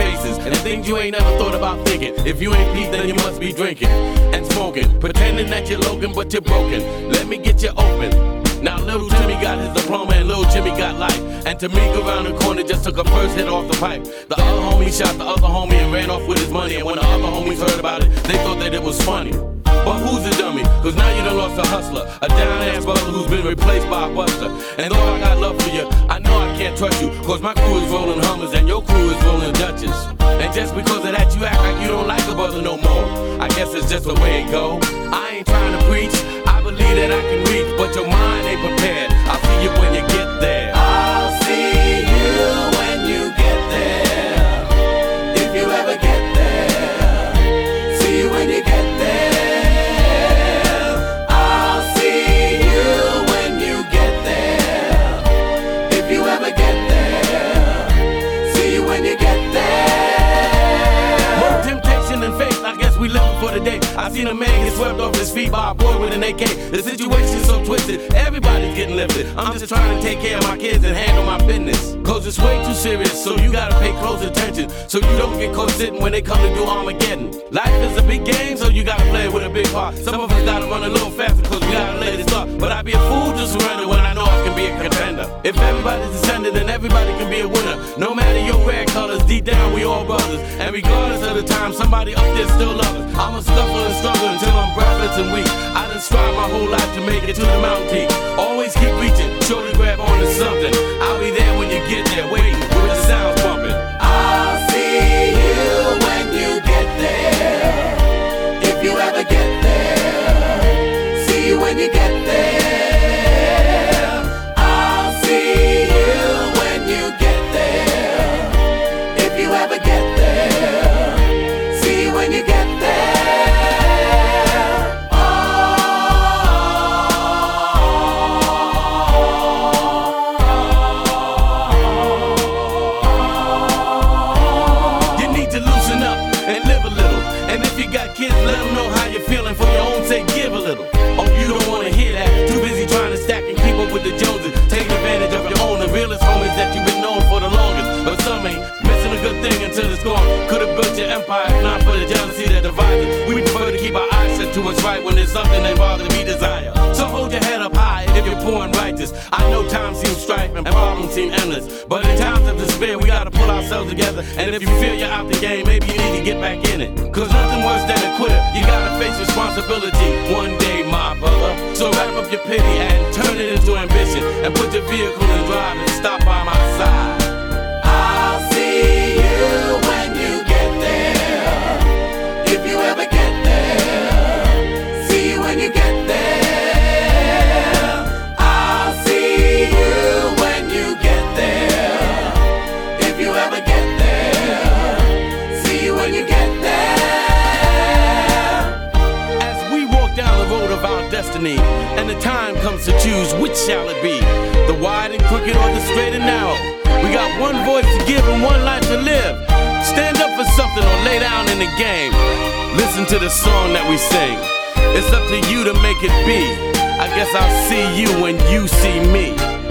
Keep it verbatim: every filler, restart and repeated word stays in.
faces and things you ain't never thought about thinking. If you ain't Pete, then you must be drinking and smoking, pretending that you're Logan, but you're broken. Let me get you open. Now little Jimmy got his diploma and little Jimmy got life. And Tamika around the corner just took her first hit off the pipe. The other homie shot the other homie and ran off with his money. And when the other homies heard about it, they thought that it was funny. But who's a dummy? Cause now you done lost a hustler, a down-ass brother who's been replaced by a buster. And though I got love for you, I know I can't trust you. Cause my crew is rolling Hummers and your crew is rolling Dutches. And just because of that, you act like you don't like a brother no more. I guess it's just the way it go. I ain't trying to preach, I believe that I can reach, but your mind ain't prepared. I'll see you when you get there. I'll see you when you get there. If you ever get there. See you when you get there. I'll see you when you get there. If you ever get there. See you when you get there. More temptation than faith, I guess we living for the day. I seen a man get swept off his feet by a boy with an A K. The situation's so twisted, everybody's getting lifted. I'm just trying to take care of my kids and handle my business. Cause it's way too serious, so you gotta pay close attention, so you don't get caught sitting when they come to do Armageddon. Life is a big game, so you gotta play it with a big heart. Some of us gotta run a little faster, cause we gotta let it start. But I'd be a fool to surrender when I know I can be a contender. If everybody's descended, then everybody can be a winner. No matter your rag colors, deep down we all brothers. And regardless of the time, somebody up there still loves us. I'ma suffer and struggle until I'm breathless and weak. I done strive my whole life to make it to the mountain peak. Always keep reaching, surely grab on to something. I'll be there when you get there, waiting with the sounds bumping. I'll see you when you get there. If you ever get there. See you when you get there. I'll see you when you get there. If you ever get there. See you when you get there. Kids, let them know how you're feeling. For your own sake, give a little. Oh, you don't wanna hear that. Too busy trying to stack and keep up with the Joneses. Taking advantage of your own. The realest homies that you've been known for the longest. But some ain't missing a good thing until it's gone. Could've built your empire if not for the jealousy that divides us. We prefer to keep our eyes set to what's right when there's something that bothers we desire. So hold your head up high if you're poor and righteous. I know time seems strife and problems seem endless, but in times of despair we gotta pull ourselves together. And if you feel you're out the game, maybe you need to get back in it. Cause nothing worse than a quitter. You gotta face responsibility one day, my brother. So wrap up your pity and turn it into ambition, and put your vehicle in drive and stop by my side. I'll see you when you get there. If you ever get there. See you when you get there. I'll see you when you get there. If you ever get there. See you when you get there. As we walk down the road of our destiny, and the time comes to choose which shall it be, the wide and crooked or the straight and narrow. We got one voice to give and one life to live. Stand up for something or lay down in the game. Listen to the song that we sing. It's up to you to make it be. I guess I'll see you when you see me.